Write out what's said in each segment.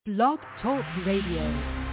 Blog Talk Radio.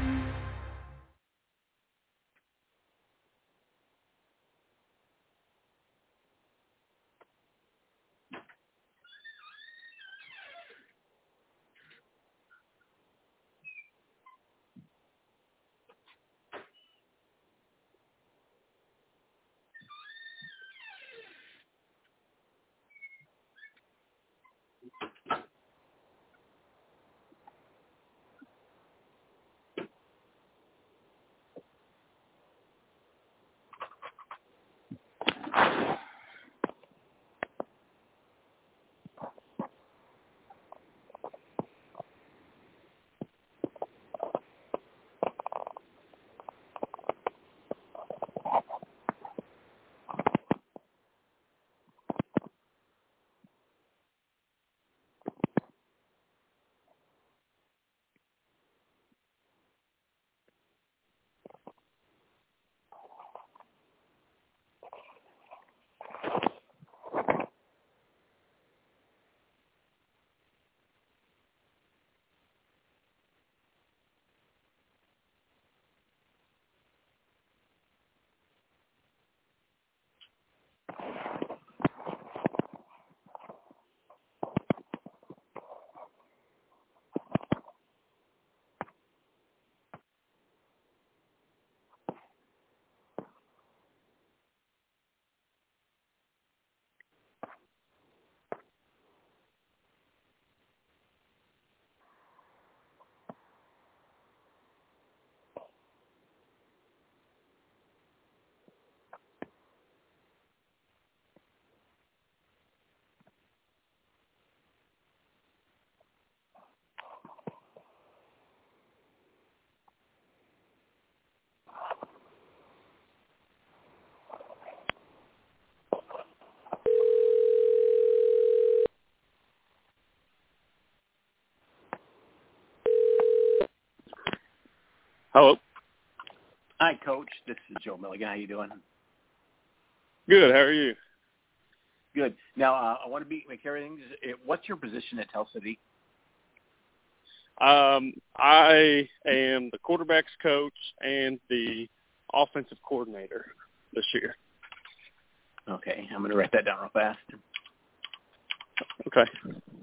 Hello. Hi, Coach. This is Joe Milligan. How you doing? Good. How are you? Good. Now, I want to make sure everything. What's your position at Tell City? I am the quarterback's coach and the offensive coordinator this year. Okay, I'm going to write that down real fast. Okay.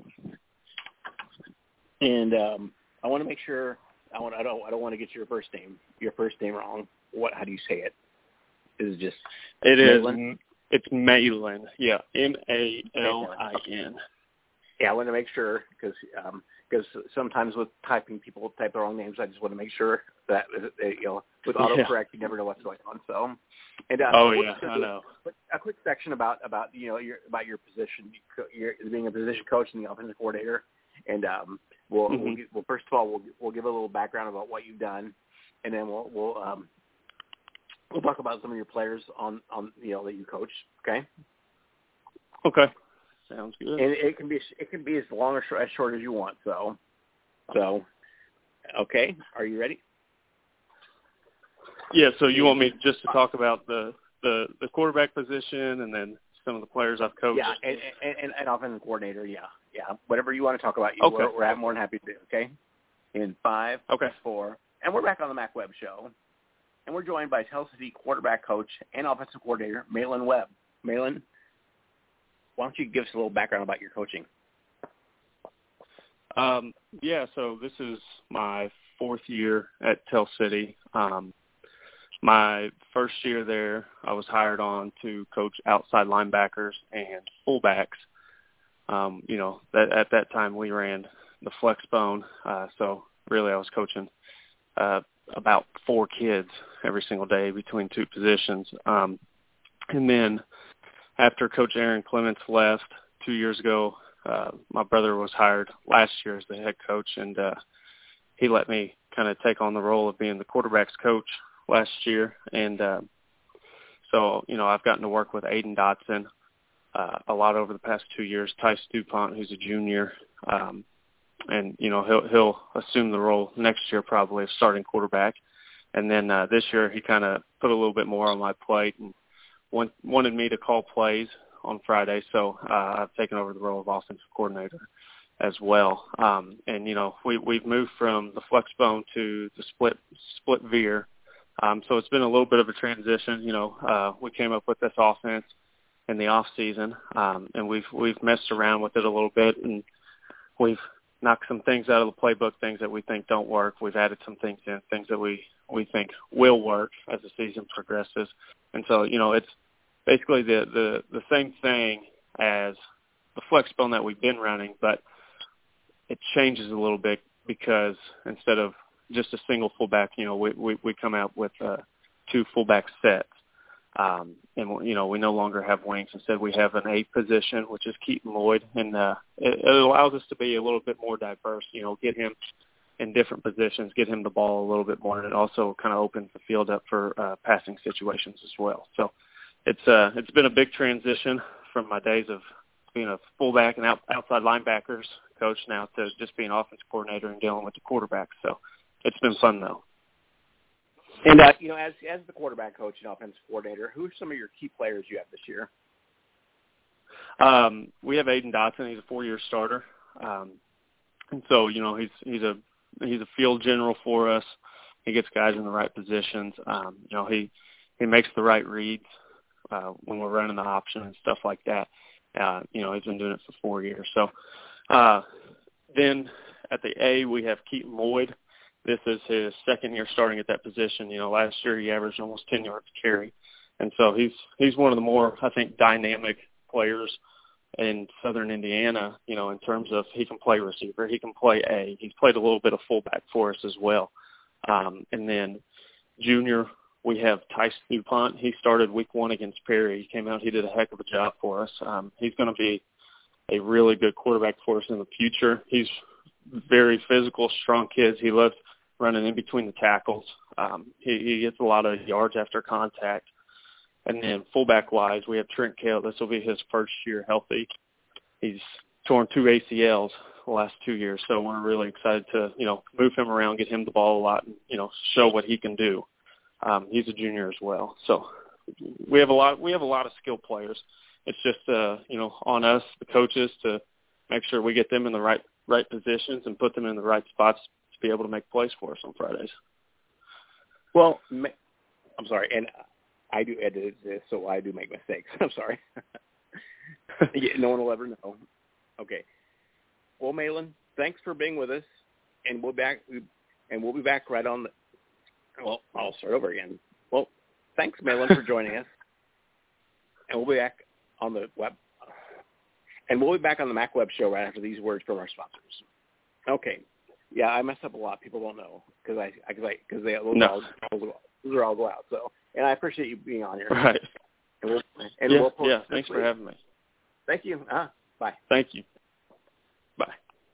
And I want to make sure. I don't want to get your first name wrong. How do you say it? Is it just it Malin? Is it's Malin. Yeah, Malin. Yeah, I want to make sure because sometimes with typing, people type the wrong names. I just want to make sure that with autocorrect, you never know what's going on. So, and I know. A quick section about your position. You're being a position coach and the offensive coordinator, and we'll first of all we'll give a little background about what you've done, and then we'll talk about some of your players on that you coach. Okay. Okay. Sounds good. And it can be as long or as short as you want. So okay. Are you ready? Yeah. So you want me just to talk about the quarterback position and then some of the players I've coached? Yeah, and offensive coordinator. Yeah. Whatever you want to talk about, okay. we're more than happy to do. Okay. In 5, okay. 4, and we're back on the Mac Webb Show, and we're joined by Tell City quarterback coach and offensive coordinator Malin Webb. Malin, why don't you give us a little background about your coaching? So this is my 4th year at Tell City. My first year there, I was hired on to coach outside linebackers and fullbacks. At that time we ran the flex bone, so really I was coaching about 4 kids every single day between 2 positions. And then after Coach Aaron Clements left 2 years ago, my brother was hired last year as the head coach, and he let me kind of take on the role of being the quarterback's coach last year. And so I've gotten to work with Aiden Dotson a lot over the past 2 years. Tice DuPont, who's a junior, and he'll assume the role next year probably of starting quarterback. And then this year he kind of put a little bit more on my plate and wanted me to call plays on Friday, so I've taken over the role of offensive coordinator. as well. And we've moved from the Flexbone to the split veer. So it's been a little bit of a transition. We came up with this offense in the off season, and we've messed around with it a little bit, and we've knocked some things out of the playbook, things that we think don't work. We've added some things in, things that we think will work as the season progresses. And so, it's basically the same thing as the Flexbone that we've been running, but it changes a little bit because instead of just a single fullback, we come out with 2 fullback sets. And, we no longer have wings. Instead, we have an 8 position, which is Keaton Lloyd. And it allows us to be a little bit more diverse, get him in different positions, get him the ball a little bit more. And it also kind of opens the field up for passing situations as well. So it's been a big transition from my days of being a fullback and outside linebackers coach now to just being offense coordinator and dealing with the quarterback. So it's been fun, though. And, as the quarterback coach and offensive coordinator, who are some of your key players you have this year? We have Aiden Dotson. He's a 4-year starter. And so, he's a field general for us. He gets guys in the right positions. He makes the right reads when we're running the option and stuff like that. He's been doing it for 4 years. So then at the A, we have Keaton Lloyd. This is his 2nd year starting at that position. Last year he averaged almost 10 yards a carry. And so he's one of the more, I think, dynamic players in Southern Indiana, in terms of he can play receiver, he can play A. He's played a little bit of fullback for us as well. And then junior, we have Tyson DuPont. He started week 1 against Perry. He came out, he did a heck of a job for us. He's going to be a really good quarterback for us in the future. He's very physical, strong kid. He loves running in between the tackles. He gets a lot of yards after contact. And then fullback-wise, we have Trent Kale. This will be his first year healthy. He's torn 2 ACLs the last 2 years, so we're really excited to, move him around, get him the ball a lot, and, show what he can do. He's a junior as well. So we have a lot of skilled players. It's just, on us, the coaches, to make sure we get them in the right positions and put them in the right spots to be able to make plays for us on Fridays. Well, I'm sorry, and I do edit this, so I do make mistakes. I'm sorry. No one will ever know. Okay. Well, Malin, thanks for being with us, and we'll be back right on the. Well, I'll start over again. Well, thanks, Malin, for joining us, and we'll be back on the web. And we'll be back on the Mac Web Show right after these words from our sponsors. Okay. Yeah, I mess up a lot. People don't know because those all go out. So, and I appreciate you being on here. Right. And thanks for having me. Thank you. Bye. Thank you. Bye.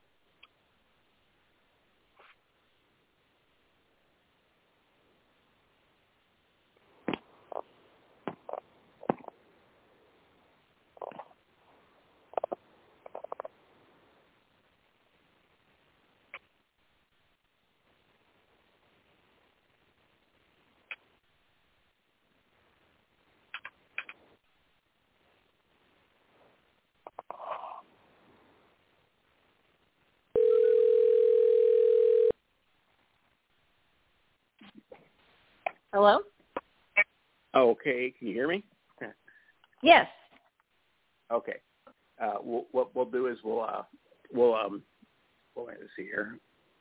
Hello? Okay. Can you hear me? Yes. Okay. What we'll do is we'll let's see here.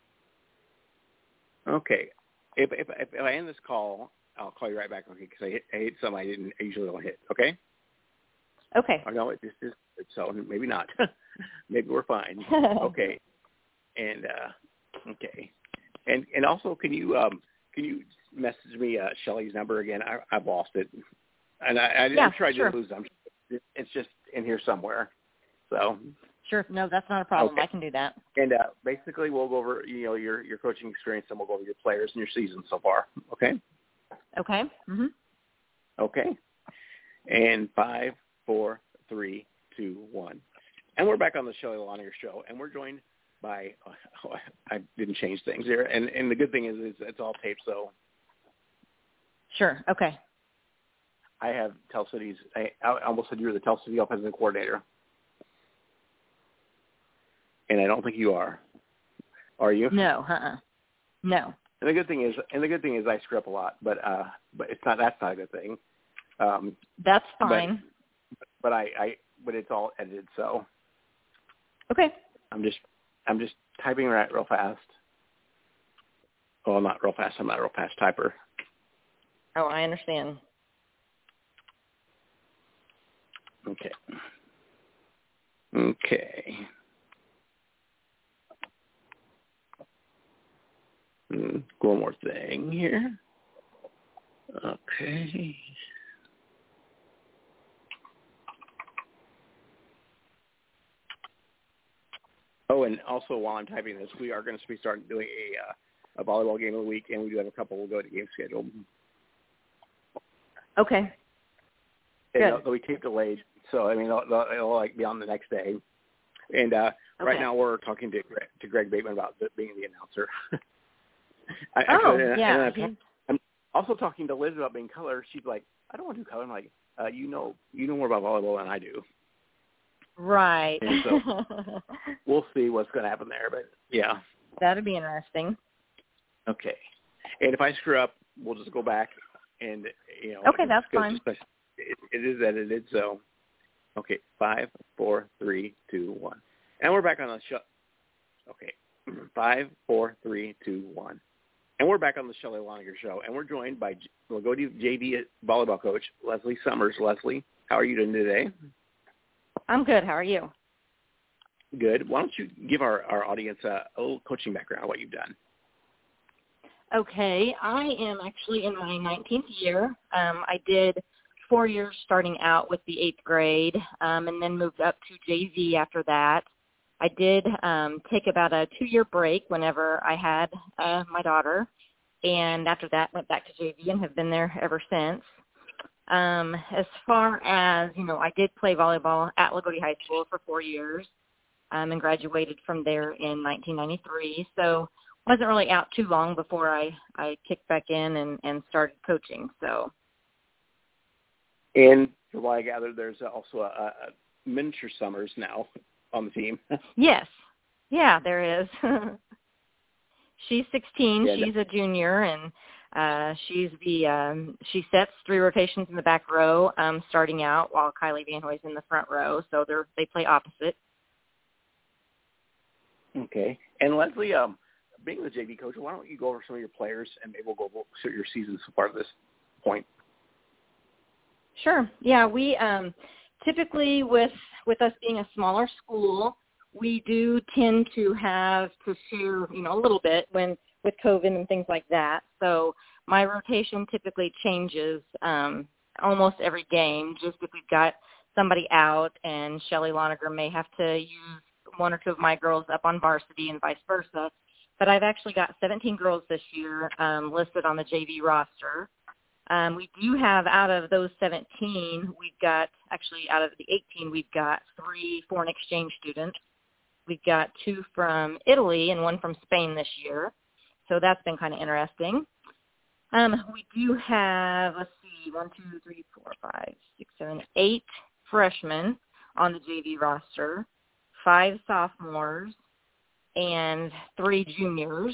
Okay. If I end this call, I'll call you right back. Okay, because I hit something I usually don't hit. Okay. Okay. I know it just is. So maybe not. Maybe we're fine. Okay. And okay. And also, can you message me Shelly's number again? I've lost it, and I'm sure I didn't lose them. It's just in here somewhere. So sure, no, that's not a problem. Okay. I can do that. And basically, we'll go over your coaching experience, and we'll go over your players and your season so far. Okay. Okay. Mhm. Okay. And 5, 4, 3, 2, 1, and we're back on the Shelly Lanier Show, and we're joined by I didn't change things here, and the good thing is it's all taped, so. Sure. Okay. I have Tell City's. I almost said you were the Tell City offensive coordinator. and I don't think you are. Are you? No, no. And the good thing is I screw up a lot, but that's not a good thing. That's fine. But it's all edited, so. Okay. I'm just typing real fast. Well, not real fast. I'm not a real fast typer. Oh, I understand. Okay. One more thing here. Okay. Oh, and also while I'm typing this, we are going to be starting doing a volleyball game of the week, and we do have a couple. We'll go to game schedule. Okay. And they'll be tape delayed, so I mean it'll like be on the next day. And right now we're talking to Greg Bateman about being the announcer. I'm also talking to Liz about being color. She's like, I don't want to do color. I'm like, you know more about volleyball than I do. Right. And so we'll see what's going to happen there, but yeah. That'd be interesting. Okay. And if I screw up, we'll just go back and, Okay, that's fine. It is edited, so. Okay, 5, 4, 3, 2, 1. And we're back on the show. Okay, 5, 4, 3, 2, 1. And we're back on the Shelly Loninger Show, and we're joined by LaGodia JV volleyball coach Leslie Summers. Leslie, how are you doing today? I'm good. How are you? Good. Why don't you give our audience a little coaching background on what you've done? Okay. I am actually in my 19th year. I did 4 years starting out with the 8th grade and then moved up to JV after that. I did take about a 2-year break whenever I had my daughter, and after that went back to JV and have been there ever since. As far as, I did play volleyball at LaGodia High School for 4 years and graduated from there in 1993. So wasn't really out too long before I kicked back in and started coaching. So. And from what I gather, there's also a miniature Summers now on the team. Yes. Yeah, there is. She's 16. Yeah, she's a junior, and she sets 3 rotations in the back row starting out while Kylie Van Hoy's in the front row. So they play opposite. Okay. And Leslie, being the JV coach, why don't you go over some of your players, and maybe we'll go over your season so far at this point. Sure. Yeah, we typically with us being a smaller school, we do tend to have to share, a little bit with COVID and things like that. So my rotation typically changes almost every game, just if we've got somebody out, and Shelly Loninger may have to use 1 or 2 of my girls up on varsity and vice versa. But I've actually got 17 girls this year listed on the JV roster. We do have, out of those 17, out of the 18, we've got 3 foreign exchange students. We've got 2 from Italy and 1 from Spain this year. So that's been kind of interesting. We do have, 8 freshmen on the JV roster, 5 sophomores, and 3 juniors.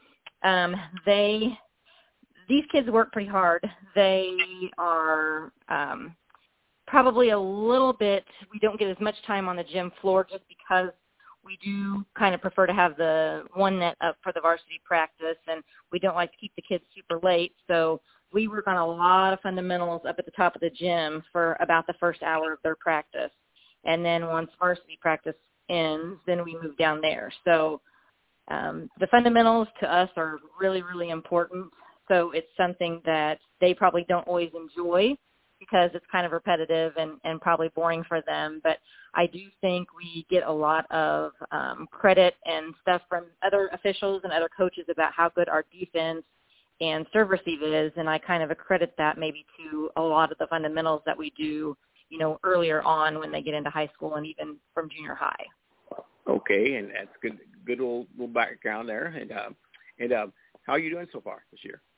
These kids work pretty hard. They are probably a little bit, we don't get as much time on the gym floor just because we do kind of prefer to have the 1 net up for the varsity practice, and we don't like to keep the kids super late. So we work on a lot of fundamentals up at the top of the gym for about the first hour of their practice. And then once varsity practice ends, then we move down there. So the fundamentals to us are really, really important. So it's something that they probably don't always enjoy because it's kind of repetitive and probably boring for them. But I do think we get a lot of credit and stuff from other officials and other coaches about how good our defense and serve receive is, and I kind of accredit that maybe to a lot of the fundamentals that we do, earlier on when they get into high school and even from junior high. Okay, and that's good little background there. And how are you doing so far this year?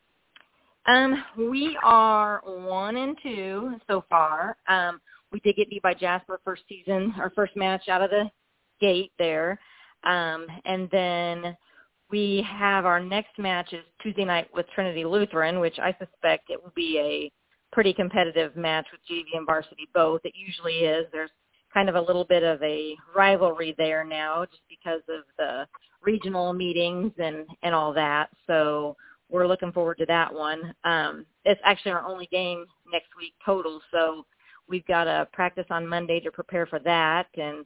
We are 1-2 so far. We did get beat by Jasper first match out of the gate there. And then we have our next match is Tuesday night with Trinity Lutheran, which I suspect it will be a pretty competitive match with JV and varsity both. It usually is. There's kind of a little bit of a rivalry there now just because of the regional meetings and all that. So we're looking forward to that one. It's actually our only game next week total, so we've got to practice on Monday to prepare for that. And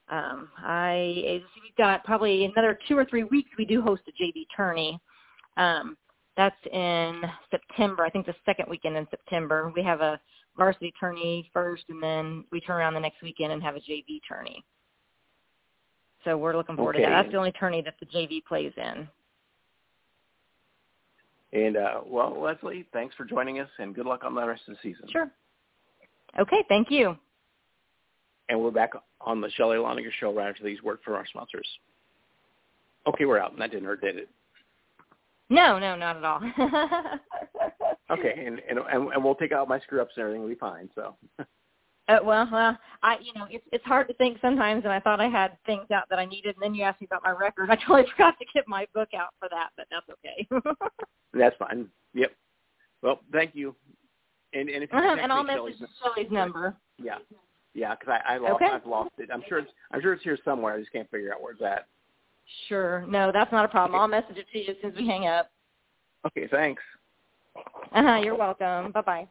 we've got probably another 2 or 3 weeks. We do host a JV tourney. That's in September. I think the second weekend in September. We have a varsity tourney first, and then we turn around the next weekend and have a JV tourney. So we're looking forward to that. That's the only tourney that the JV plays in. And, well, Leslie, thanks for joining us, and good luck on the rest of the season. Sure. Okay, thank you. And we're back on the Shelley Loninger Show right after these words from our sponsors. Okay, we're out, and that didn't hurt, did it? No, not at all. Okay, and we'll take out my screw-ups and everything. We'll be fine, so. It's hard to think sometimes, and I thought I had things out that I needed, and then you asked me about my record. I totally forgot to get my book out for that, but that's okay. That's fine. Yep. Well, thank you. And if you and I'll message Shelley's number. Yeah, because I've lost it. I'm sure it's here somewhere. I just can't figure out where it's at. Sure. No, that's not a problem. Okay. I'll message it to you as soon as we hang up. Okay, thanks. You're welcome. Bye-bye.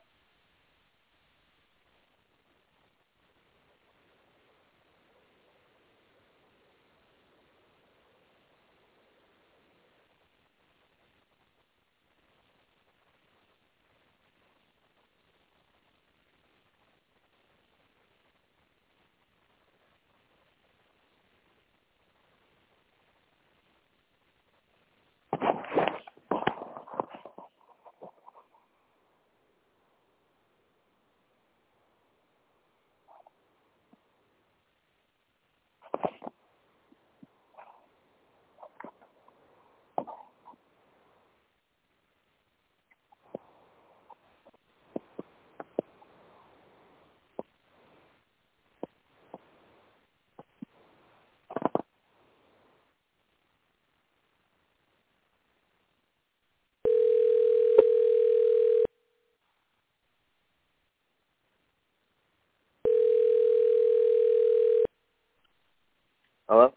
Hello?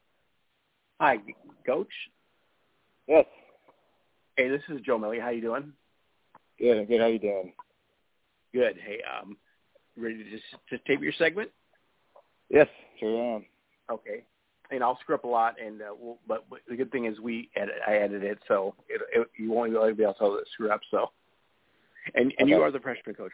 Hi, Coach. Yes. Hey, this is Joe Milley. How you doing? Good. How you doing? Good. Hey, ready to just tape your segment? Yes, sure am. Okay. And I'll screw up a lot, and but the good thing is I edit it, so you won't really be able to screw up. So, and okay. You are the freshman coach.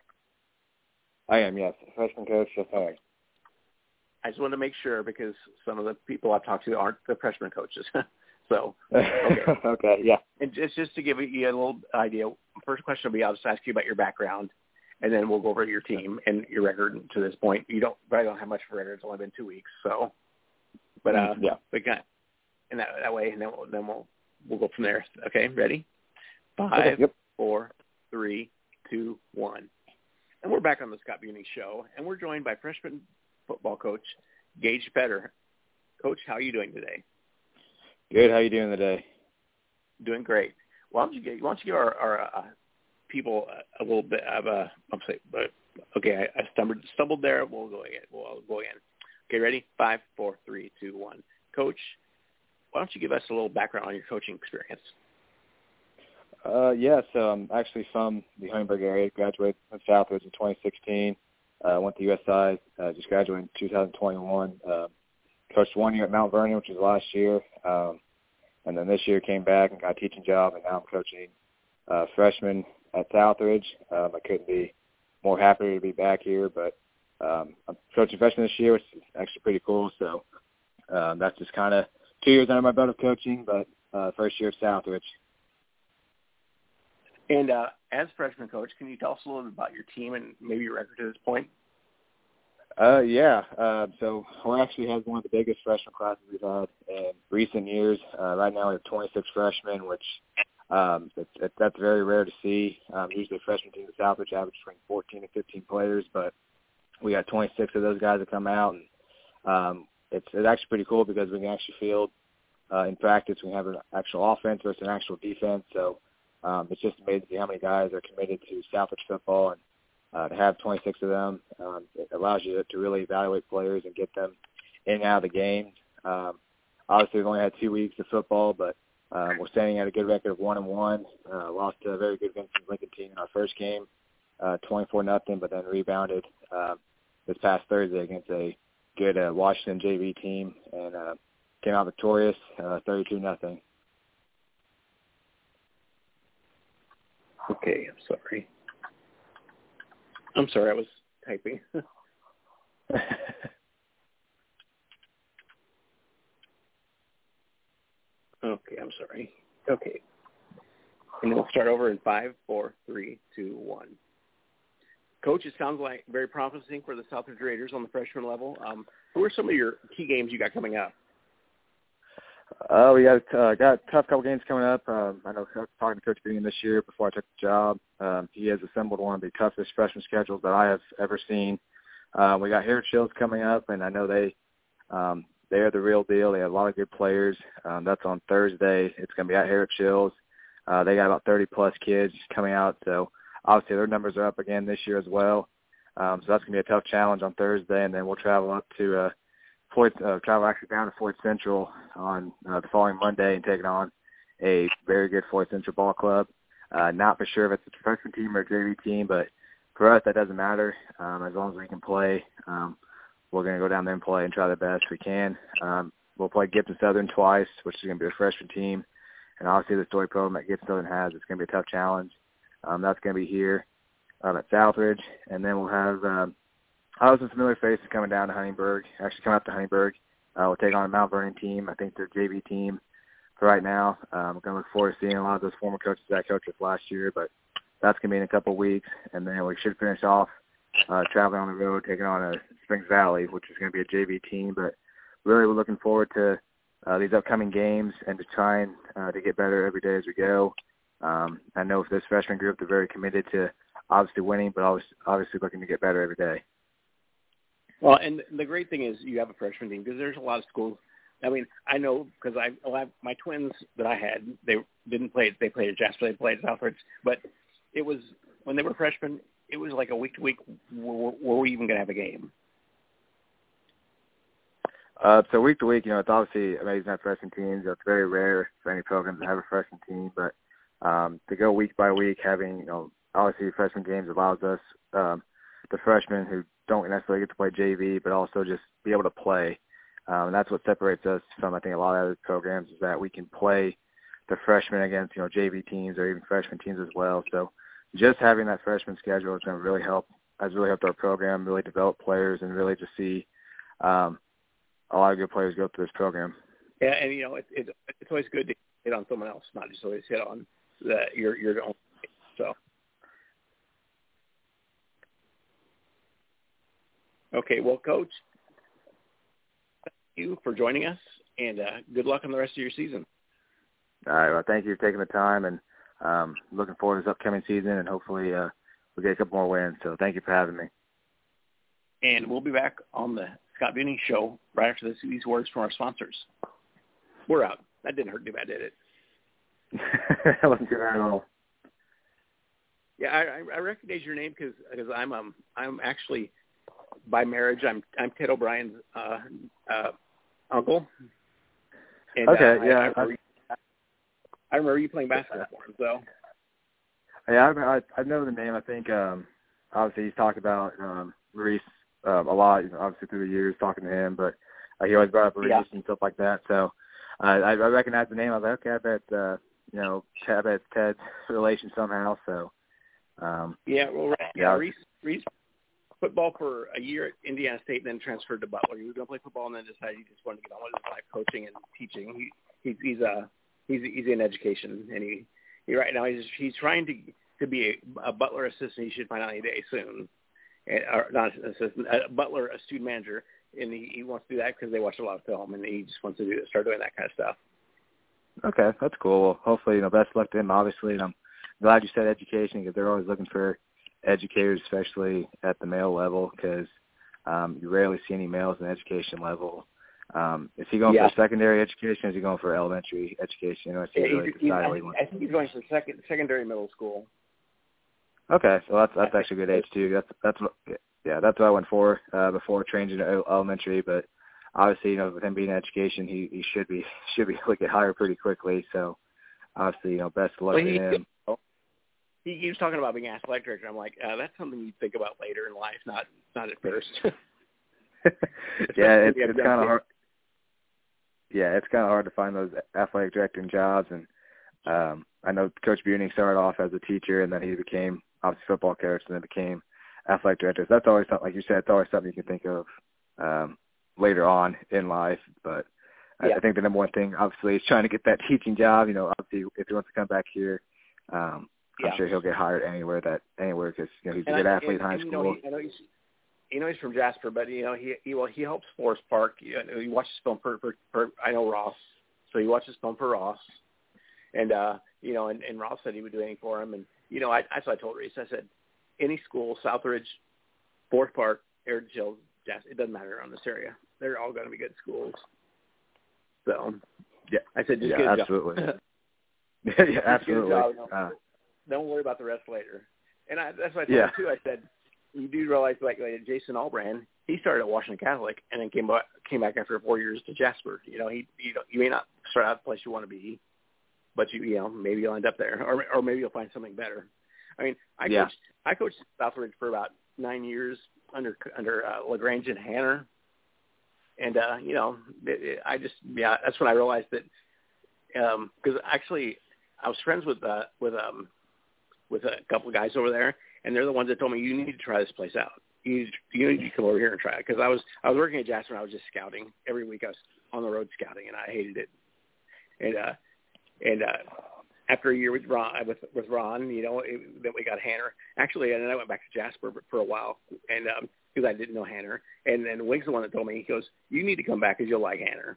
I am, yes, freshman coach. Yes, I am. I just wanted to make sure because some of the people I've talked to aren't the freshman coaches. So, okay. Okay, yeah. And just to give you a little idea, first question will be I'll just ask you about your background, and then we'll go over your team and your record to this point. You probably don't have much of a record. It's only been 2 weeks, so. But yeah. But and that way, and then we'll go from there. Okay, ready? 5, okay, yep. 4, 3, 2, 1. And we're back on the Scott Buning Show, and we're joined by freshman football coach Gage Fetter. Coach, how are you doing today? Good. How are you doing today? Doing great. Why don't you give our people a little bit of a okay, I stumbled there. We'll go again. Okay, ready? 5, 4, 3, 2, 1. Coach, why don't you give us a little background on your coaching experience? Yeah, so I'm actually from the Huntingburg area. Graduated from Southwoods in 2016. Went to USI. Just graduated in 2021. Coached 1 year at Mount Vernon, which was last year. And then this year came back and got a teaching job, and now I'm coaching freshmen at Southridge. I couldn't be more happy to be back here, but I'm coaching freshmen this year, which is actually pretty cool. So that's just kind of 2 years under my belt of coaching, but first year at Southridge. And as freshman coach, can you tell us a little bit about your team and maybe your record to this point? Yeah. So we actually have one of the biggest freshman classes we've had in recent years. Right now we have 26 freshmen, which that's very rare to see. Usually freshman teams at Southridge average between 14 and 15 players, but we got 26 of those guys that come out. And it's actually pretty cool because we can actually field in practice. We have an actual offense versus an actual defense. So it's just amazing to see how many guys are committed to Southridge football, and to have 26 of them, it allows you to really evaluate players and get them in and out of the game. Obviously, we've only had 2 weeks of football, but we're standing at a good record of 1-1. Lost to a very good Vincent Lincoln team in our first game, 24-0, but then rebounded this past Thursday against a good Washington JV team and came out victorious, 32-0. Okay, I'm sorry, I was typing. Okay, I'm sorry. Okay. And then we'll start over in 5, 4, 3, 2, 1. Coach, it sounds like very promising for the Southridge Raiders on the freshman level. Who are some of your key games you got coming up? We got a tough couple games coming up. I know I was talking to Coach Green this year before I took the job. He has assembled one of the toughest freshman schedules that I have ever seen. We got Harrod Shields coming up, and I know they're the real deal. They have a lot of good players. That's on Thursday. It's going to be at Harrod Shields. They got about 30-plus kids coming out, so obviously their numbers are up again this year as well. So that's going to be a tough challenge on Thursday, and then we'll travel up to travel actually down to Floyd Central on the following Monday and take on a very good Floyd Central ball club. Not for sure if it's a freshman team or a JV team, but for us that doesn't matter. As long as we can play, we're going to go down there and play and try the best we can. We'll play Gibson Southern twice, which is going to be a freshman team. And obviously the story program that Gibson Southern has, it's going to be a tough challenge. That's going to be here at Southridge. And then we'll have some familiar faces coming down to Huntingburg, actually coming up to Huntingburg. We'll take on a Mount Vernon team. I think they're a JV team for right now. I'm going to look forward to seeing a lot of those former coaches that I coached with last year, but that's going to be in a couple of weeks. And then we should finish off traveling on the road, taking on a Springs Valley, which is going to be a JV team. But really we're looking forward to these upcoming games and to trying to get better every day as we go. I know for this freshman group, they're very committed to obviously winning, but obviously looking to get better every day. Well, and the great thing is you have a freshman team because there's a lot of schools. I mean, I know because my twins that I had, they didn't play. They played at Jasper. They played at Southridge. But it was when they were freshmen, it was like a week to week. Were we even going to have a game? So week to week, it's obviously amazing to have freshman teams. It's very rare for any program to have a freshman team, but to go week by week, having obviously freshman games allows us the freshmen who don't necessarily get to play JV, but also just be able to play. And that's what separates us from, I think, a lot of other programs is that we can play the freshmen against, JV teams or even freshman teams as well. So just having that freshman schedule is going to really help. Has really helped our program really develop players and really just see a lot of good players go through this program. Yeah, and it's always good to hit on someone else, not just always hit on your own. So. Okay, well, Coach, thank you for joining us, and good luck on the rest of your season. All right, well, thank you for taking the time, and looking forward to this upcoming season, and hopefully we'll get a couple more wins. So thank you for having me. And we'll be back on the Scott Buning Show right after these words from our sponsors. We're out. That didn't hurt too bad, did it? That wasn't too bad at all. Yeah, I recognize your name because I'm actually – by marriage, I'm Ted O'Brien's uncle. And, okay, yeah. I remember you playing basketball for him. So. Yeah, I know the name. I think obviously he's talked about Reese a lot, obviously through the years talking to him, but he always brought up Reese and stuff like that. So I recognized the name. I was like, okay, I bet it's Ted's relation somehow. So Reese football for a year at Indiana State, and then transferred to Butler. He was going to play football, and then decided he just wanted to get on with his life, coaching and teaching. He's in education, and he right now he's trying to be a Butler assistant. He should find out any day soon, or not an assistant, Butler, a student manager, and he wants to do that because they watch a lot of film, and he just wants to start doing that kind of stuff. Okay, that's cool. Well, hopefully, best luck to him, obviously, and I'm glad you said education because they're always looking for educators, especially at the male level, because you rarely see any males in the education level Is he going for secondary education, or is he going for elementary education? You know, I think he's going for secondary middle school. Okay, so that's actually a good age too. That's what I went for before changing to elementary. But obviously, you know, with him being in education, he should be able to get hired pretty quickly. So obviously, you know, best of luck to him. He was talking about being athletic director. I'm like, that's something you think about later in life, not at first. Yeah, it's kind of hard. Yeah, it's kind of hard to find those athletic directing jobs. And I know Coach Buning started off as a teacher, and then he became obviously football coach, and then became athletic director. So that's always something, like you said, it's always something you can think of later on in life. But I think the number one thing, obviously, is trying to get that teaching job. You know, obviously, if he wants to come back here, I'm sure he'll get hired anywhere because you know he's a good athlete in high school. You know he's from Jasper, but you know he helps Forest Park. You know, he watches film for I know Ross, so he watches film for Ross, and you know, and Ross said he would do anything for him, and you know, that's what I told Reese. I said, any school, Southridge, Forest Park, Heritage Hills, Jasper, it doesn't matter around this area. They're all going to be good schools. So yeah, I said, just yeah, good absolutely. job. Yeah, absolutely. Don't worry about the rest later. And that's what I told him too. I said, you do realize, like Jason Albrand, he started at Washington Catholic and then came back after 4 years to Jasper. You know, you may not start out the place you want to be, but you know, maybe you'll end up there, or maybe you'll find something better. I mean, I coached Southridge for about 9 years under LaGrange and Hanner, and you know, that's when I realized that because actually I was friends with a couple of guys over there, and they're the ones that told me, you need to try this place out. You need to come over here and try it, because I was working at Jasper and I was just scouting every week. I was on the road scouting, and I hated it. And after a year with Ron, you know, then we got Hanner. Actually, and then I went back to Jasper for a while, and because I didn't know Hanner. And then Wink's the one that told me, he goes, you need to come back because you'll like Hanner.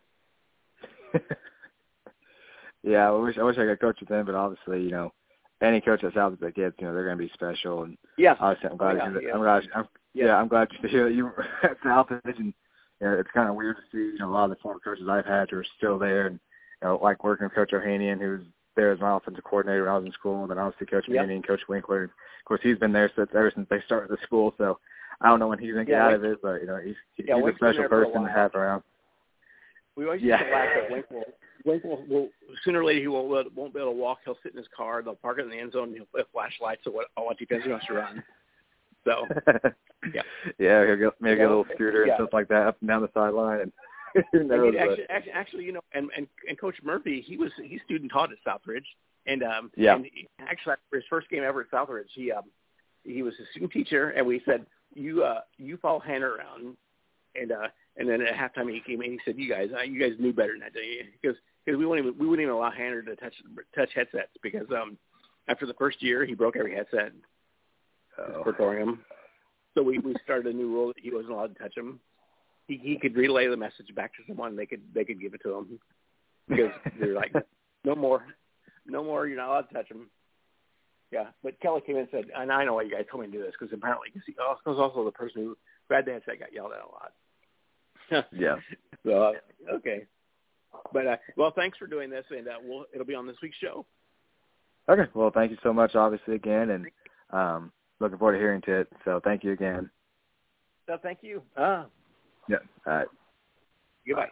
Yeah, I wish I could coach with them, but obviously, you know, any coach at Southridge that gets, you know, they're going to be special. And obviously, I'm glad I'm glad to hear that you were at Southridge, and you know, it's kind of weird to see, you know, a lot of the former coaches I've had who are still there, and you know, like working with Coach Ohanian, who was there as my offensive coordinator when I was in school, and then obviously Coach Manning and Coach Winkler. And of course, he's been there ever since they started the school. So I don't know when he's going to get out of it, but you know, he's a special person to have around. We always used to laugh at Winkler will sooner or later he won't be able to walk. He'll sit in his car. They'll park it in the end zone. And he'll put flashlights so what defense he wants to run. So he'll get maybe a little scooter and stuff like that up and down the sideline. And who knows? Actually, you know, and Coach Murphy, he student taught at Southridge, and actually for his first game ever at Southridge, he was a student teacher, and we said, you follow Hanner around, and then at halftime he came in. He said, "You guys knew better than that, didn't you?" Because we wouldn't even allow Hanner to touch headsets, because after the first year he broke every headset for thorium. So we started a new rule that he wasn't allowed to touch them. He could relay the message back to someone. They could give it to him, because they're like, no more. You're not allowed to touch them. Yeah, but Kelly came in and said, and I know why you guys told me to do this, because apparently he was also the person who had the headset got yelled at a lot. Yeah. So okay, but well, thanks for doing this, and it'll be on this week's show. Okay. Well, thank you so much, obviously, again, and looking forward to hearing to it. So thank you again. So thank you. Yeah. All right. Goodbye.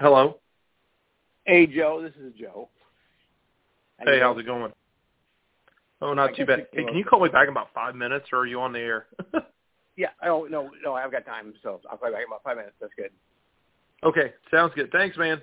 Hello. Hey, Joe. This is Joe. Hey, how's it going? Oh, not too bad. Hey, can you call me back in about 5 minutes, or are you on the air? Yeah. Oh, no, I've got time, so I'll call you back in about 5 minutes. That's good. Okay, sounds good. Thanks, man.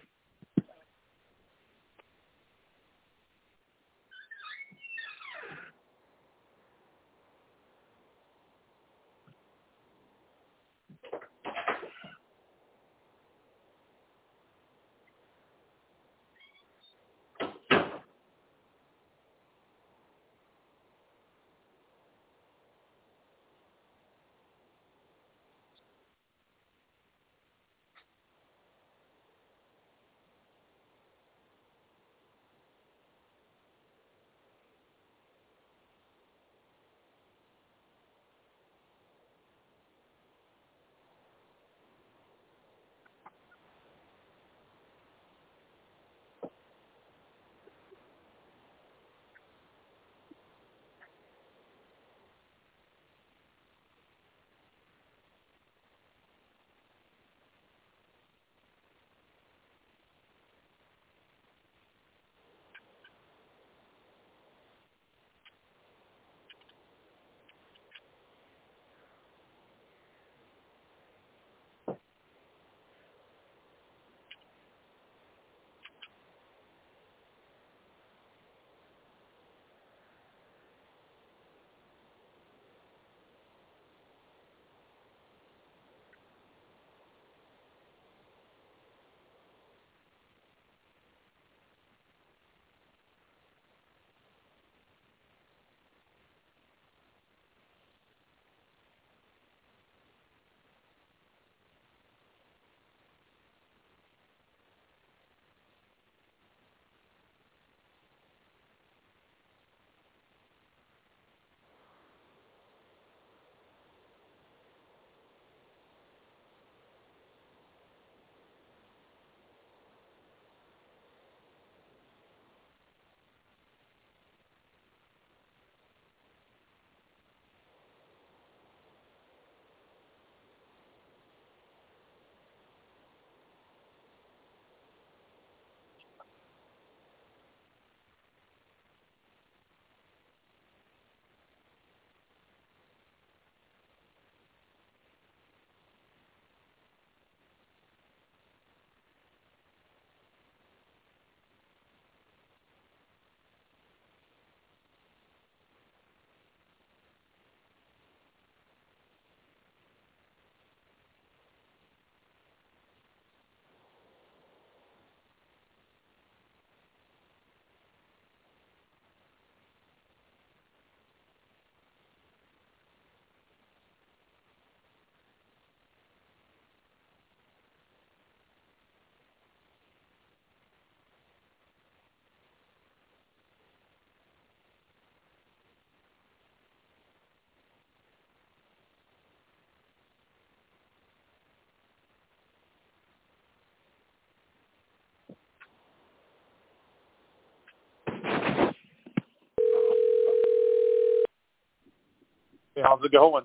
Hey, how's it going?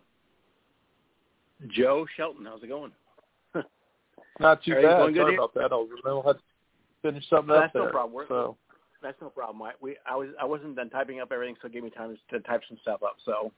Joe Shelton, how's it going? Not too bad. Sorry here? about that. I was in the middle of finish something up there. No problem. So that's no problem. I wasn't done typing up everything, so it gave me time to type some stuff up.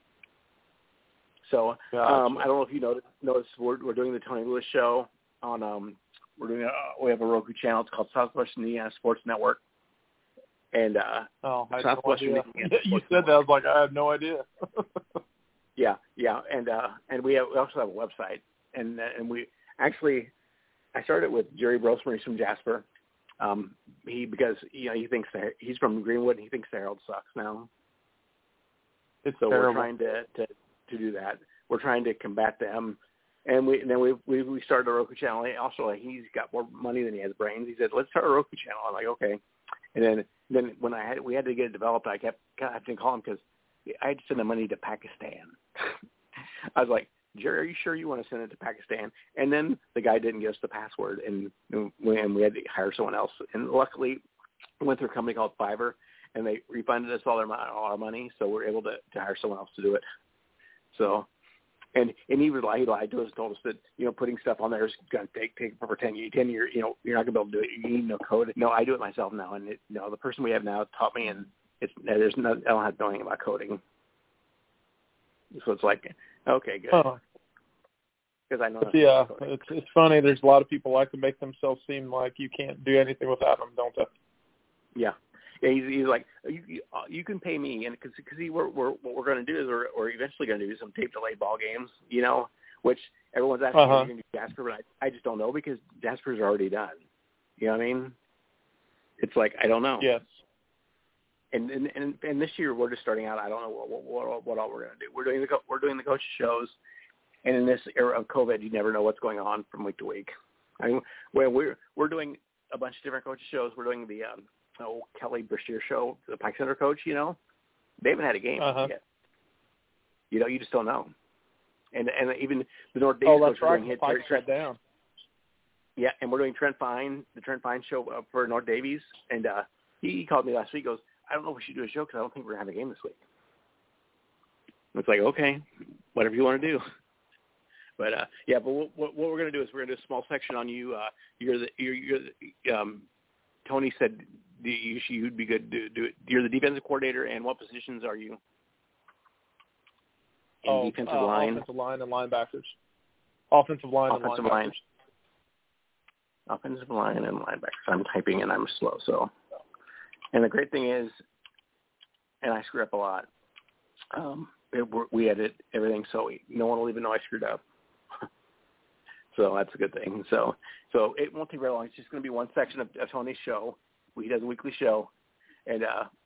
So gotcha. I don't know if you noticed we're doing the Tony Lewis show on we have a Roku channel. It's called Southwestern Indiana Sports Network. And I had Southwestern no idea. You said that, I was like, I have no idea. Yeah, and we also have a website, and we actually, I started with Jerry Brosmer from Jasper. Because he thinks he's from Greenwood, and he thinks the Herald sucks now. It's so terrible. We're trying to do that. We're trying to combat them, and we started a Roku channel. Also, he's got more money than he has brains. He said, "Let's start a Roku channel." I'm like, "Okay." And then when we had to get it developed, I kept having to call him because I had to send the money to Pakistan. I was like, "Jerry, are you sure you want to send it to Pakistan?" And then the guy didn't give us the password, and we had to hire someone else. And luckily, we went through a company called Fiverr, and they refunded us all our money, so we're able to hire someone else to do it. So And he lied to us, told us that, putting stuff on there is going to take over 10 years, you're not going to be able to do it. You need no code. No, I do it myself now. And the person we have now taught me, and I don't have to know anything about coding. So it's like, okay, good. Because I know. Yeah, it's funny. There's a lot of people like to make themselves seem like you can't do anything without them, don't they? Yeah. Yeah, he's like, you can pay me, and because what we're going to do is we're eventually going to do some tape delay ball games, which everyone's asking if you can do Jasper, but I just don't know because Jasper's already done. You know what I mean? It's like I don't know. Yes. And this year we're just starting out. I don't know what all we're going to do. We're doing the coach shows, and in this era of COVID, you never know what's going on from week to week. I mean, we're doing a bunch of different coach shows. We're doing the Kelly Brashear show, the Pike Center coach, they haven't had a game yet. You just don't know. And even the North Davies coach, right. Pike shut down. Yeah, and we're doing the Trent Fine show for North Davies, and he called me last week. Goes, I don't know if we should do a show because I don't think we're gonna have a game this week. And it's like, okay, whatever you want to do. But but what we're gonna do is we're gonna do a small section on you. Tony said you'd be good to do it. You're the defensive coordinator, and what positions are you in defensive line? Offensive line and linebackers. Offensive line and linebackers. Offensive line and linebackers. I'm typing and I'm slow. So, and the great thing is, and I screw up a lot. We edit everything, so no one will even know I screwed up. So that's a good thing. So it won't take very long. It's just going to be one section of Tony's show. He does a weekly show, and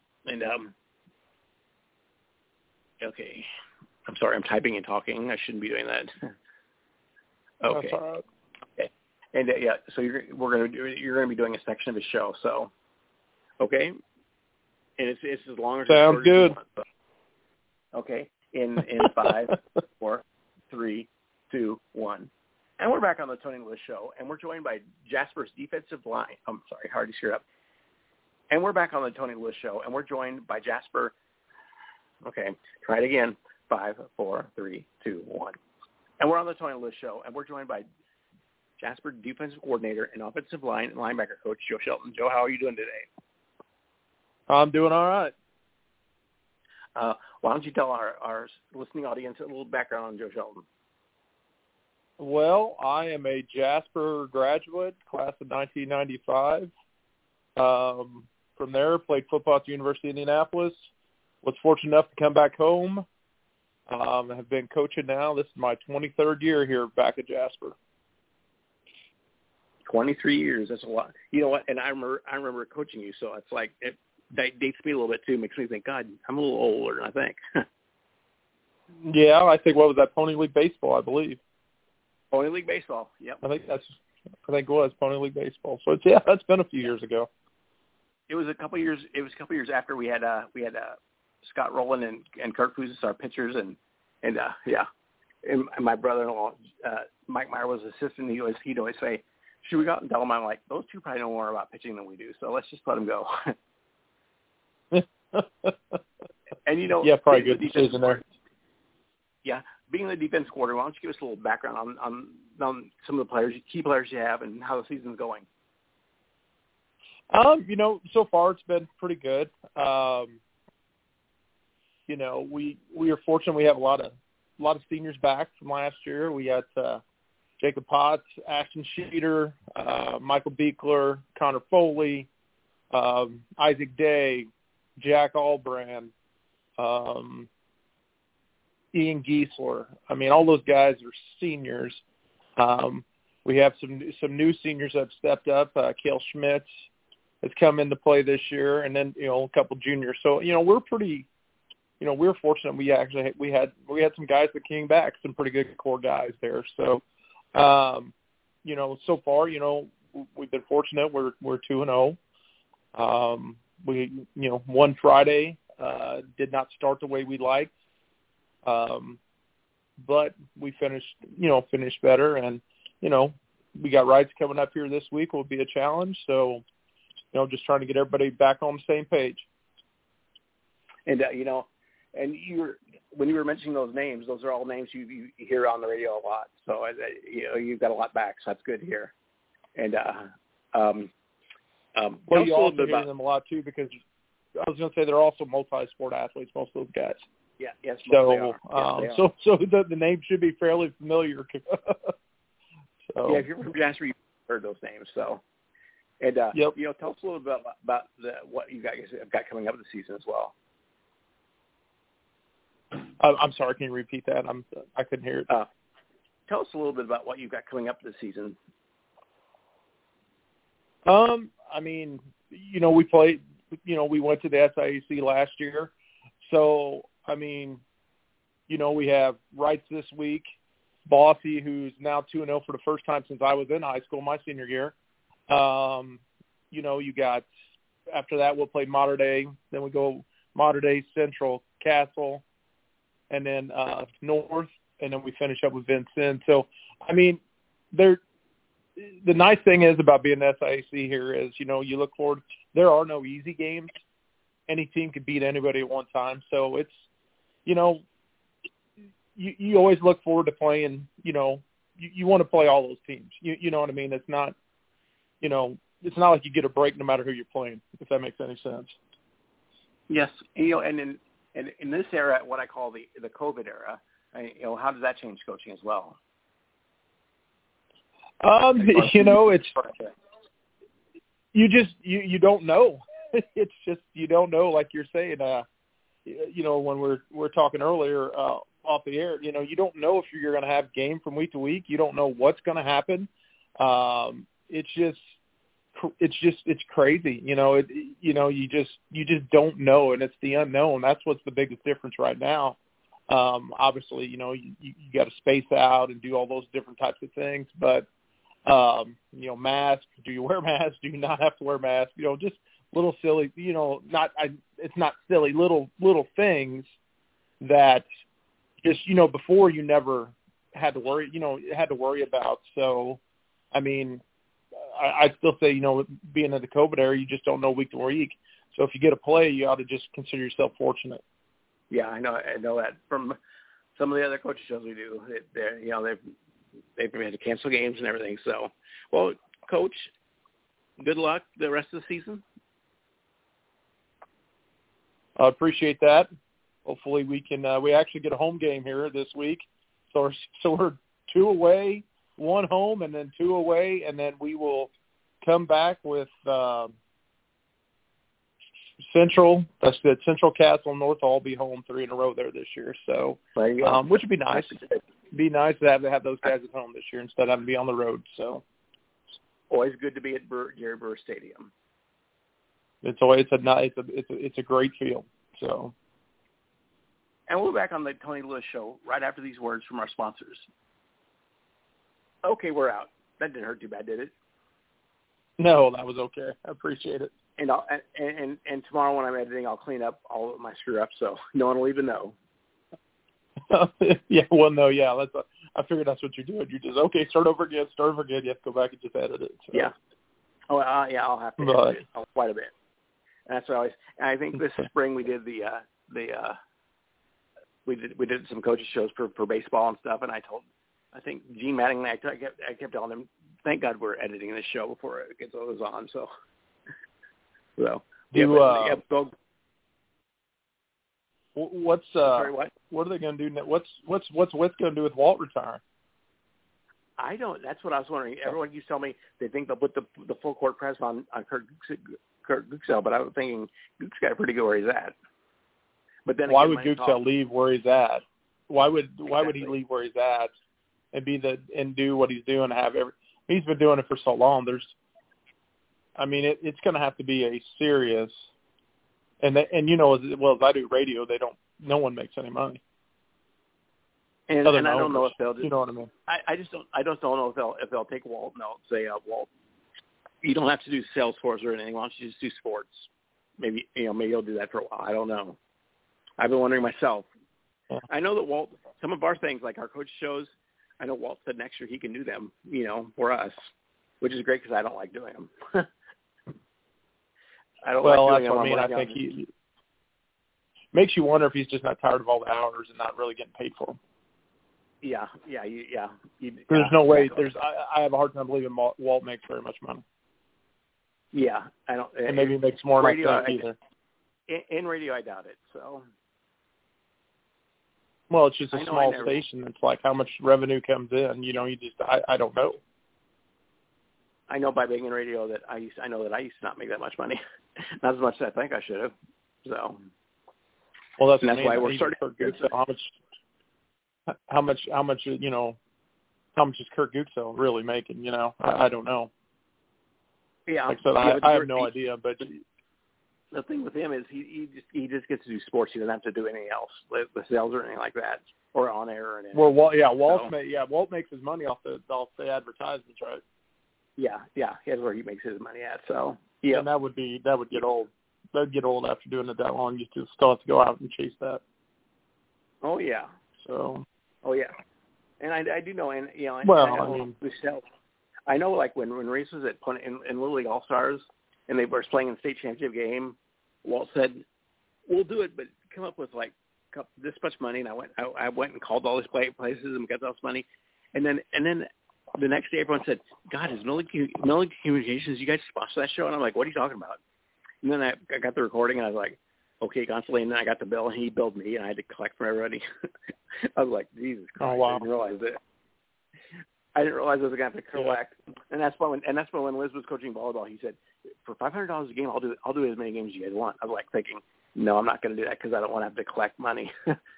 okay. I'm sorry. I'm typing and talking. I shouldn't be doing that. Okay. That's all right. Okay. And so you're going to be doing a section of his show. So okay. And it's as long as sounds good. So. Okay. In 5, 4, 3, 2, 1. And we're back on the Tony Lewis Show, and we're joined by Jasper's defensive line. I'm sorry, hard to screw up. And we're back on the Tony Lewis Show, and we're joined by Jasper. Okay, try it again. 5, 4, 3, 2, 1. And we're on the Tony Lewis Show, and we're joined by Jasper defensive coordinator and offensive line and linebacker coach Joe Shelton. Joe, how are you doing today? I'm doing all right. Why don't you tell our listening audience a little background on Joe Shelton? Well, I am a Jasper graduate, class of 1995. From there, played football at the University of Indianapolis. Was fortunate enough to come back home. Have been coaching now. This is my 23rd year here back at Jasper. 23 years. That's a lot. You know what? And I remember coaching you, so it's like that dates me a little bit too. Makes me think, God, I'm a little older than I think. Yeah, I think what was that? Pony League Baseball, I believe. Pony League Baseball. Yep. I think it was Pony League Baseball. So that's been a few years ago. It was a couple years. It was a couple years after we had Scott Rowland and Kurt Fuzis, our pitchers, and my brother-in-law Mike Meyer was assistant. He'd always say, "Should we go out and tell them?" I'm like, "Those two probably know more about pitching than we do, so let's just let them go." And yeah, probably good decision there. Yeah, being the defense coordinator, why don't you give us a little background on some of the key players you have, and how the season's going? So far it's been pretty good. We are fortunate we have a lot of seniors back from last year. We got Jacob Potts, Ashton Sheeter, Michael Beekler, Connor Foley, Isaac Day, Jack Albrand, Ian Giesler. I mean, all those guys are seniors. We have some new seniors that have stepped up. Cale Schmitz has come into play this year, and then a couple juniors. So we're pretty. We're fortunate. We had some guys that came back, some pretty good core guys there. So, so far, we've been fortunate. We're 2-0. We won Friday. Did not start the way we liked. But we finished better, and we got rides coming up here this week. Will be a challenge. So, just trying to get everybody back on the same page. And and when you were mentioning those names, those are all names you hear on the radio a lot. So you've got a lot back. So that's good to hear. And well, you also hear them a lot too, because I was going to say they're also multi-sport athletes, most of those guys. Yeah. Yes. So so the name should be fairly familiar. So yeah, if you're from Jasper, you've heard those names. So. And yep. Tell us a little bit about what you guys have got coming up this season as well. I'm sorry, can you repeat that? I couldn't hear it. Tell us a little bit about what you've got coming up this season. I mean, we played. We went to the SIAC last year, so I mean, we have Wrights this week, Bossy, who's now 2-0 for the first time since I was in high school, my senior year. You got, after that we'll play Mater Dei, then we go Mater Dei, Central, Castle, and then North, and then we finish up with Vincennes. So, I mean, the nice thing is about being SIAC here is, you look forward, there are no easy games. Any team can beat anybody at one time. So it's, you always look forward to playing, you want to play all those teams. You know what I mean? It's not, it's not like you get a break no matter who you're playing, if that makes any sense. Yes. And in this era, what I call the COVID era, how does that change coaching as well? It's, you don't know. It's just, you don't know, like you're saying, when we're talking earlier, off the air, you don't know if you're going to have game from week to week. You don't know what's going to happen. It's crazy. You just don't know, and it's the unknown. That's what's the biggest difference right now. Obviously, you got to space out and do all those different types of things, but mask, do you wear masks? Do you not have to wear masks? Just little silly, it's not silly, little things that just, before you never had to worry about. So, I mean, I'd still say, being in the COVID era, you just don't know week to week. So if you get a play, you ought to just consider yourself fortunate. Yeah, I know that from some of the other coaching shows we do. They've had to cancel games and everything. So, well, Coach, good luck the rest of the season. I appreciate that. Hopefully we can. We actually get a home game here this week. So we're 2 away, 1 home, and then 2 away, and then we will come back with Central. That's the Central, Castle, and North all be home 3 in a row there this year. So, which would be nice. It'd be nice to have those guys at home this year instead of having to be on the road. So, always good to be at Gary Burr Stadium. It's a great field. So. And we'll be back on the Tony Lewis Show right after these words from our sponsors. Okay, we're out. That didn't hurt too bad, did it? No, that was okay. I appreciate it. And tomorrow when I'm editing, I'll clean up all of my screw-ups, so no one will even know. Yeah, well, no, yeah. I figured that's what you're doing. You just, start over again. You have to go back and just edit it. So. Yeah. Oh, yeah, I'll have to edit it quite a bit. And that's what I think this spring we did we did some coaching shows for baseball and stuff, and I think Gene Mattingly, I kept telling him, thank God we're editing this show before it gets on. So what's sorry, what? What are they going to do? What's going to do with Walt retiring? I don't. That's what I was wondering. Everyone used to tell me they think they'll put the full court press on Kurt Gooksell, but I was thinking Gook's got pretty good where he's at. But then why would Gooksell leave where he's at? Why would he leave where he's at and do what he's doing? He's been doing it for so long. It's going to have to be a serious. And as well as I do radio, no one makes any money. And I don't know if they'll just, you know what I mean? I just don't know if they'll take Walt and they'll say, Walt, you don't have to do Salesforce or anything. Why don't you just do sports? Maybe he'll do that for a while. I don't know. I've been wondering myself. Yeah. I know that Walt, some of our things like our coach shows, I know Walt said next year he can do them, for us, which is great because I don't like doing them. I don't like doing them. I think makes you wonder if he's just not tired of all the hours and not really getting paid for them. Yeah. There's no way. I have a hard time believing Walt makes very much money. Yeah, I don't. And maybe he makes more than I think either. In radio, I doubt it. So. Well, it's just a small station. It's like how much revenue comes in. You just I don't know. I know by being in radio that I used to not make that much money, not as much as I think I should have. So. Well, that's why we're starting. How much is Kurt Gutzel really making? I don't know. Yeah, like I said, I have no idea. But the thing with him is he just gets to do sports. He doesn't have to do anything else, with sales or anything like that, or on air or anything. Well, Walt makes his money off the advertisements, right? Yeah, that's where he makes his money at. So yeah, and that would get old. That'd get old after doing it that long. You still have to go out and chase that. Oh yeah. So. Oh yeah, and I do know, and I know, like when Reese was in Little League All Stars, and they were playing in the state championship game, Walt said, "We'll do it, but come up with like this much money." And I went and called all these places and got all this money, and then the next day everyone said, "God, is Middle League Communications? You guys sponsor that show?" And I'm like, "What are you talking about?" And then I got the recording, and I was like, "Okay, Gonsolin." And then I got the bill, and he billed me, and I had to collect from everybody. I was like, Jesus Christ! Oh, wow. I didn't realize it. I didn't realize I was going to have to collect. Yeah. And that's when Liz was coaching volleyball. He said, "For $500 a game, I'll do as many games as you guys want." I was like thinking, "No, I'm not going to do that because I don't want to have to collect money."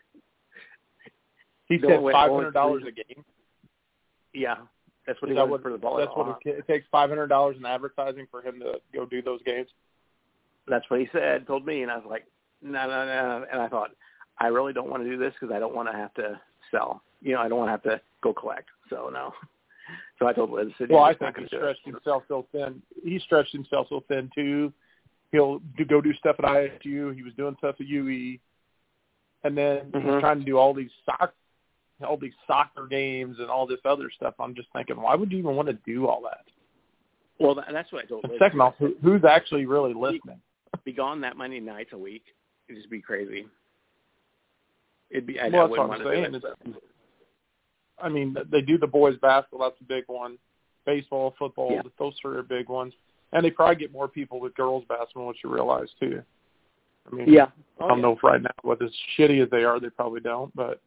He said $500 a game. Yeah, that's what he wanted for the volleyball. That's what it takes. $500 in advertising for him to go do those games. That's what he said, told me, and I was like, no. And I thought, I really don't want to do this because I don't want to have to sell. I don't want to have to go collect. So, no. So I told Liz. Well, I think he stretched himself so thin. He stretched himself so thin, too. He'll go do stuff at ISU. He was doing stuff at UE. And then he's trying to do all these soccer games and all this other stuff. I'm just thinking, why would you even want to do all that? Well, that's what I told Liz. Second off, who's actually really listening? Be gone that many nights a week. It'd just be crazy. It'd be. Well, that's what I'm saying. I mean, they do the boys basketball. That's a big one. Baseball, football. Yeah. Those three are big ones. And they probably get more people with girls basketball, which you realize too. I mean, I don't know if right now, with as shitty as they are, they probably don't. But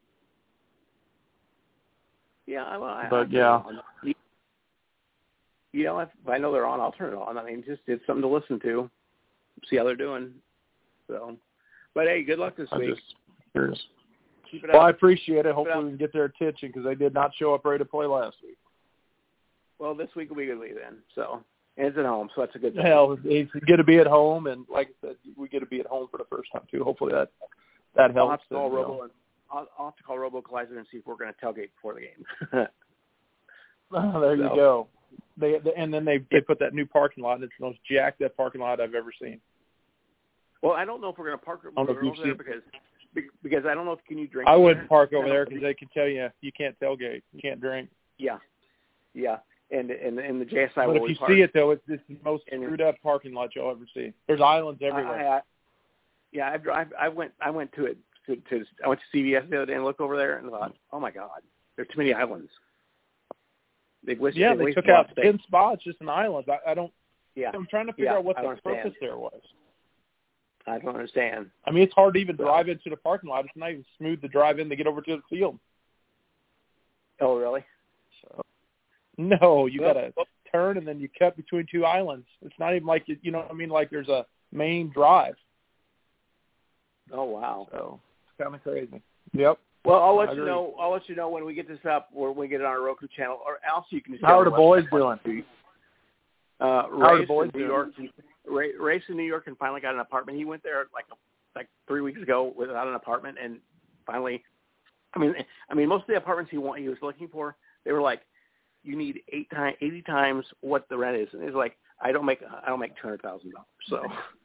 yeah, well, if I know they're on, I'll turn it on. I mean, it's something to listen to, see how they're doing. So, but hey, good luck this week. I'm just curious. Keep it up. I appreciate it. Hopefully we can get their attention because they did not show up ready to play last week. Well, this week will be a good week then. So, and it's at home, so that's a good thing. Hell, it's good to be at home, and like I said, we get to be at home for the first time too. Hopefully that helps. I'll have to call Robo Collider and see if we're going to tailgate before the game. There you go. They put that new parking lot. It's the most jacked up parking lot I've ever seen. Well, I don't know if we're going to park over there because I don't know can you drink. I wouldn't park over there because they can tell you can't tailgate, you can't drink. Yeah, and the JSI. But if you see it though, it's the most screwed up parking lot you'll ever see. There's islands everywhere. I went to it. I went to CVS the other day and looked over there and thought, oh my God, there's too many islands. They took out 10 spots just in islands. I don't. Yeah. I'm trying to figure out what the purpose there was. I don't understand. I mean, it's hard to even drive into the parking lot. It's not even smooth to drive in to get over to the field. Oh, really? No, you got to turn and then you cut between two islands. It's not even like like there's a main drive. Oh wow. So it's kind of crazy. Yep. Well, I'll let you know. I'll let you know when we get this up, or when we get it on our Roku channel, or else you can just. How are the boys doing? How are the boys in New York? Race in New York and finally got an apartment. He went there like 3 weeks ago without an apartment, and finally, I mean, most of the apartments he was looking for, they were like, you need 80 times what the rent is, and he's like, I don't make $200,000. So,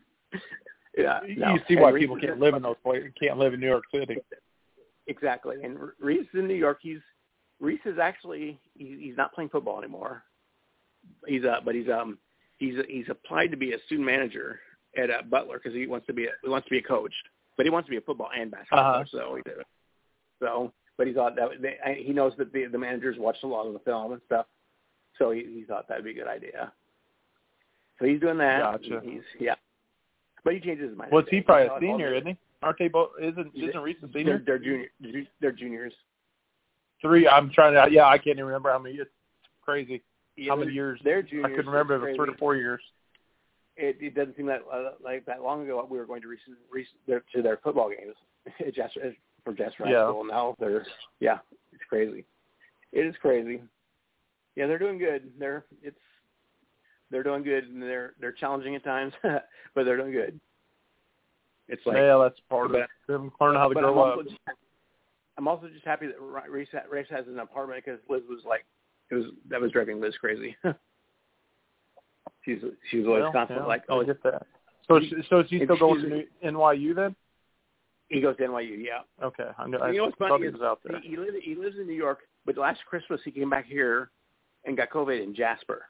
yeah, you see why people can't live in those places. Can't live in New York City. Exactly. And Reese in New York. Reese is actually he's not playing football anymore. He's applied to be a student manager at Butler because he wants to be a coach. but he wants to be a football and basketball coach, so he did it. So, but he thought that he knows that the managers watched a lot of the film and stuff, so he thought that'd be a good idea. So he's doing that. Gotcha. But he changes his mind. Well, he's probably a senior, isn't he? Aren't they both? Isn't Reese a senior? They're juniors. 3. I'm trying to. Yeah, I can't even remember how many. It's crazy. Yeah, how many years? They're juniors. I couldn't remember if it was 3 or 4 years. It doesn't seem that like that long ago. We were going to their football games for Jasper High School. Now it's crazy. It is crazy. Yeah, they're doing good. They're doing good, and they're challenging at times, but they're doing good. It's like that's part of it. Them learning how to grow up. I'm also just happy that Reese has an apartment because Liz was like, that was driving Liz crazy. She was always constantly like, I get that. So is he still going to NYU then? He goes to NYU, yeah. Okay, you know what's funny is he lives in New York, but last Christmas he came back here and got COVID in Jasper.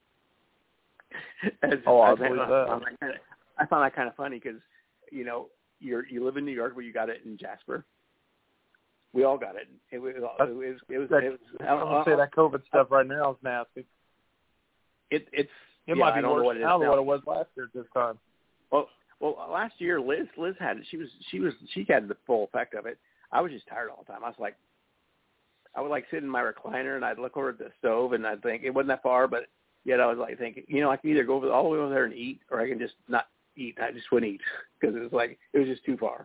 I believe that. I found that kind of funny because you live in New York, but you got it in Jasper. We all got it. It was. I'm gonna say that COVID stuff right now is nasty. It might be worse now than what it was last year at this time. Well, last year Liz had it. She had the full effect of it. I was just tired all the time. I would like sit in my recliner and I'd look over at the stove and I'd think it wasn't that far, but yet I was like thinking, I can either go all the way over there and eat, or I can just not eat. I just wouldn't eat because it was just too far.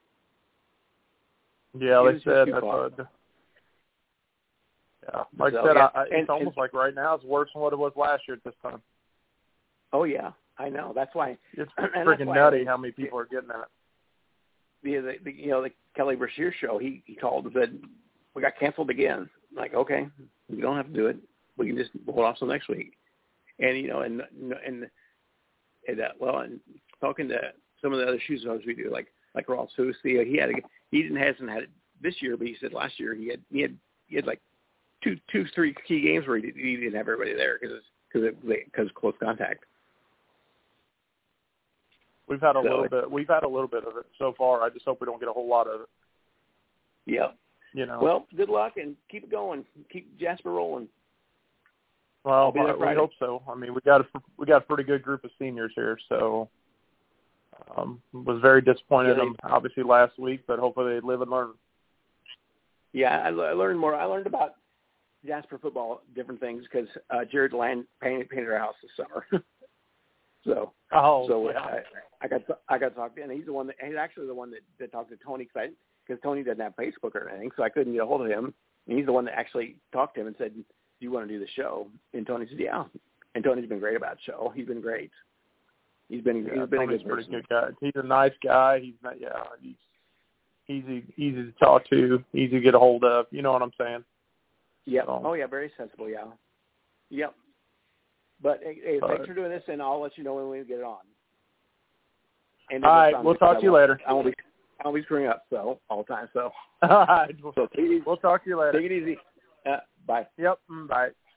Yeah, like I said, like I said, it's almost like right now it's worse than what it was last year at this time. Oh yeah, I know. That's why it's freaking nutty how many people are getting that. The Kelly Brashear show, he called and said we got canceled again. I'm like, okay, we don't have to do it. We can just hold off till next week. And and talking to some of the other shoe shows we do, like Ross Hoos, he hasn't had it this year, but he said last year he had like 2-3 key games where he didn't have everybody there because close contact. We've had a little bit. We've had a little bit of it so far. I just hope we don't get a whole lot of it. Yeah. Well, good luck and keep it going. Keep Jasper rolling. Well, we hope so. I mean, we got a pretty good group of seniors here, so was very disappointed in them obviously last week, but hopefully they live and learn. Yeah, I learned more. I learned about Jasper football, different things, because Jared Land painted our house this summer. I got to talk to him, and he's actually the one that talked to Tony, because Tony doesn't have Facebook or anything, so I couldn't get a hold of him. And he's the one that actually talked to him and said, "Do you want to do the show?" And Tony said, "Yeah." And Tony's been great about the show. He's been great. He's been a good pretty good guy. He's a nice guy. He's not. Yeah, he's easy to talk to, easy to get a hold of. You know what I'm saying? Yeah. So. Oh yeah, very sensible. Yeah. Yep. But hey, thanks for doing this, and I'll let you know when we get it on. And all right, we'll talk to you later. I won't be screwing up all the time. So all right, we'll talk to you later. Take it easy. Bye. Yep. Bye.